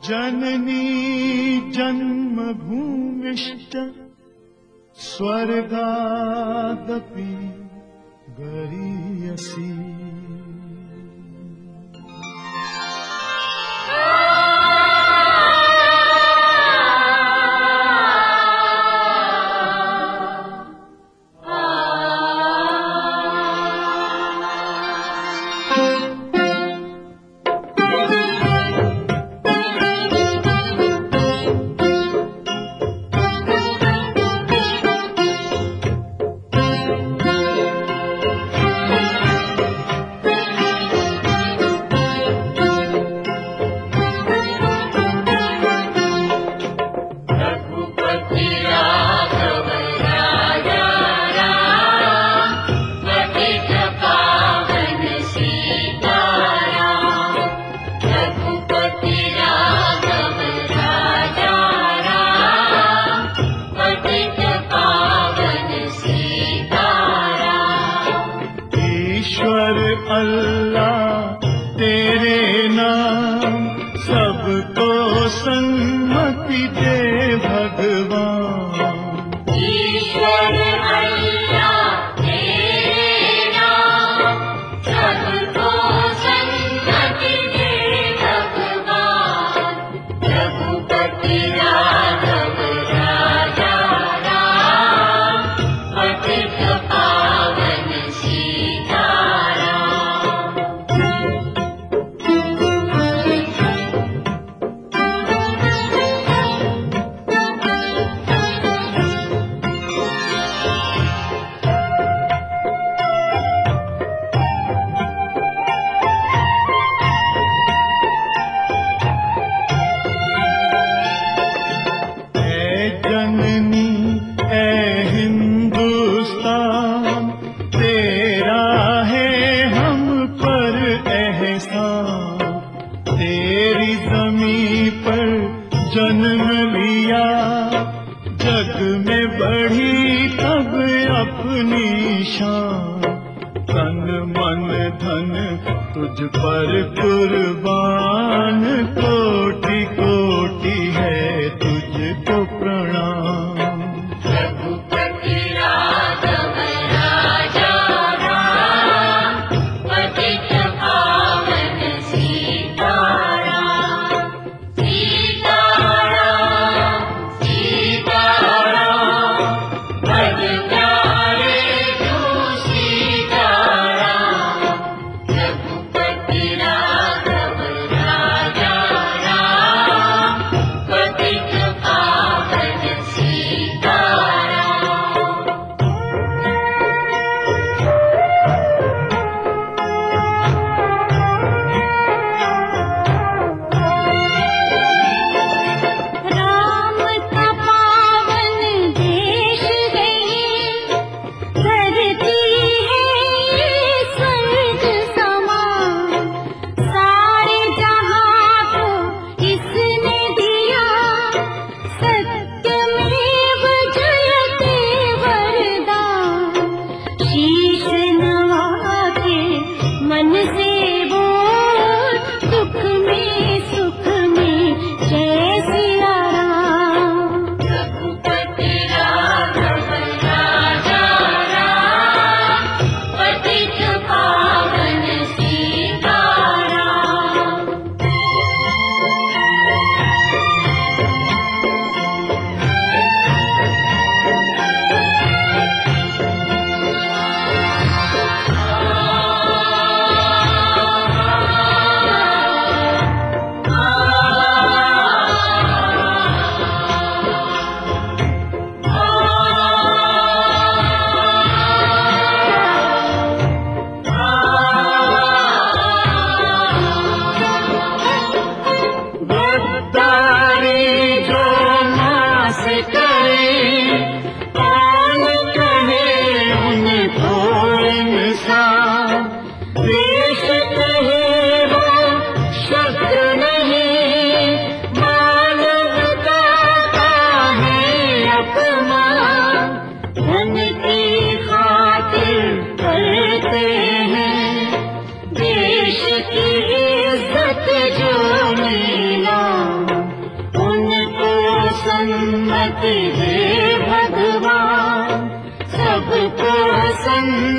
जननी जन्मभूमिश्च स्वर्गादपि गरीयसी। अल्लाह तेरे नाम सबको सन्मति दे भगवान। ईश्वर अल्लाह तेरे नाम सबको सन्मति दे भगवान। रघुपति राघव राजा राम पतित पावन सीताराम। जननी ऐ हिंदुस्तान तेरा है हम पर एहसान। तेरी ज़मीं पर जन्म लिया जग में बढ़ी तब अपनी शान। तन मन धन तुझ पर कुर्बान कोटि कोटि है तुझको प्रणाम। रघुपति राघव राजा राम पतित पावन सीताराम। सीताराम सीताराम बड़ प्यारे तू सीताराम। रघुपति राघव राजा राम सन्मति दे भगवान, सबको सन्मति